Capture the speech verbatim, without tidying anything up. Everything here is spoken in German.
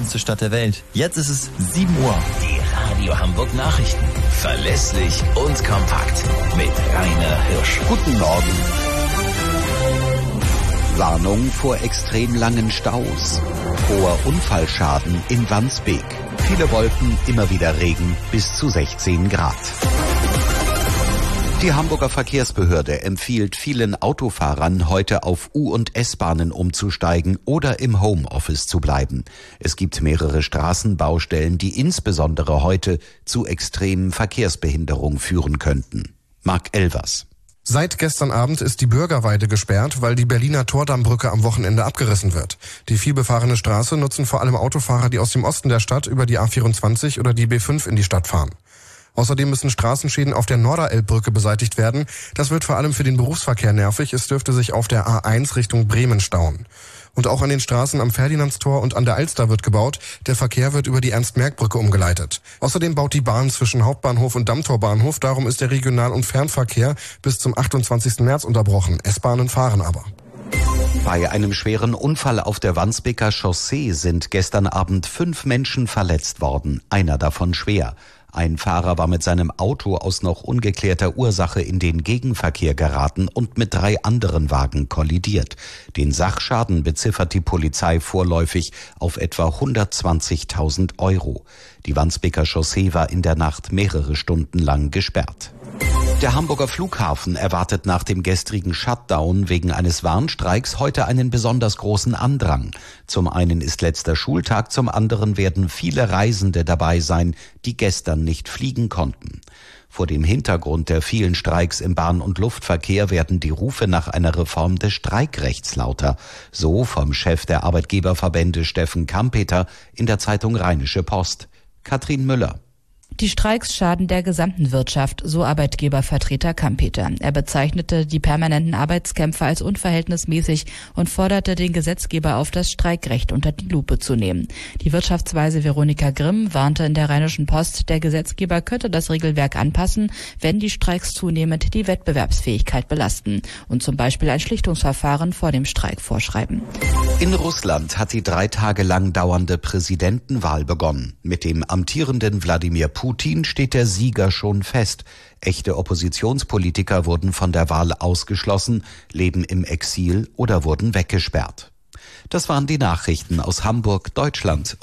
schönste Stadt der Welt. Jetzt ist es sieben Uhr. Die Radio Hamburg Nachrichten. Verlässlich und kompakt. Mit Rainer Hirsch. Guten Morgen. Warnung vor extrem langen Staus. Hoher Unfallschaden in Wandsbek. Viele Wolken, immer wieder Regen, bis zu sechzehn Grad. Die Hamburger Verkehrsbehörde empfiehlt vielen Autofahrern, heute auf U- und S-Bahnen umzusteigen oder im Homeoffice zu bleiben. Es gibt mehrere Straßenbaustellen, die insbesondere heute zu extremen Verkehrsbehinderungen führen könnten. Marc Elvers. Seit gestern Abend ist die Bürgerweide gesperrt, weil die Berliner Tordambrücke am Wochenende abgerissen wird. Die vielbefahrene Straße nutzen vor allem Autofahrer, die aus dem Osten der Stadt über die A vierundzwanzig oder die B fünf in die Stadt fahren. Außerdem müssen Straßenschäden auf der Norderelbbrücke beseitigt werden. Das wird vor allem für den Berufsverkehr nervig. Es dürfte sich auf der A eins Richtung Bremen stauen. Und auch an den Straßen am Ferdinandstor und an der Alster wird gebaut. Der Verkehr wird über die Ernst-Merck-Brücke umgeleitet. Außerdem baut die Bahn zwischen Hauptbahnhof und Dammtorbahnhof. Darum ist der Regional- und Fernverkehr bis zum achtundzwanzigsten März unterbrochen. S-Bahnen fahren aber. Bei einem schweren Unfall auf der Wandsbeker Chaussee sind gestern Abend fünf Menschen verletzt worden, einer davon schwer. Ein Fahrer war mit seinem Auto aus noch ungeklärter Ursache in den Gegenverkehr geraten und mit drei anderen Wagen kollidiert. Den Sachschaden beziffert die Polizei vorläufig auf etwa hundertzwanzigtausend Euro. Die Wandsbeker Chaussee war in der Nacht mehrere Stunden lang gesperrt. Der Hamburger Flughafen erwartet nach dem gestrigen Shutdown wegen eines Warnstreiks heute einen besonders großen Andrang. Zum einen ist letzter Schultag, zum anderen werden viele Reisende dabei sein, die gestern nicht fliegen konnten. Vor dem Hintergrund der vielen Streiks im Bahn- und Luftverkehr werden die Rufe nach einer Reform des Streikrechts lauter. So vom Chef der Arbeitgeberverbände Steffen Kampeter in der Zeitung Rheinische Post. Katrin Müller. Die Streiks schaden der gesamten Wirtschaft, so Arbeitgebervertreter Kampeter. Er bezeichnete die permanenten Arbeitskämpfe als unverhältnismäßig und forderte den Gesetzgeber auf, das Streikrecht unter die Lupe zu nehmen. Die Wirtschaftsweise Veronika Grimm warnte in der Rheinischen Post, der Gesetzgeber könnte das Regelwerk anpassen, wenn die Streiks zunehmend die Wettbewerbsfähigkeit belasten und zum Beispiel ein Schlichtungsverfahren vor dem Streik vorschreiben. In Russland hat die drei Tage lang dauernde Präsidentenwahl begonnen. Mit dem amtierenden Wladimir Putin steht der Sieger schon fest. Echte Oppositionspolitiker wurden von der Wahl ausgeschlossen, leben im Exil oder wurden weggesperrt. Das waren die Nachrichten aus Hamburg, Deutschland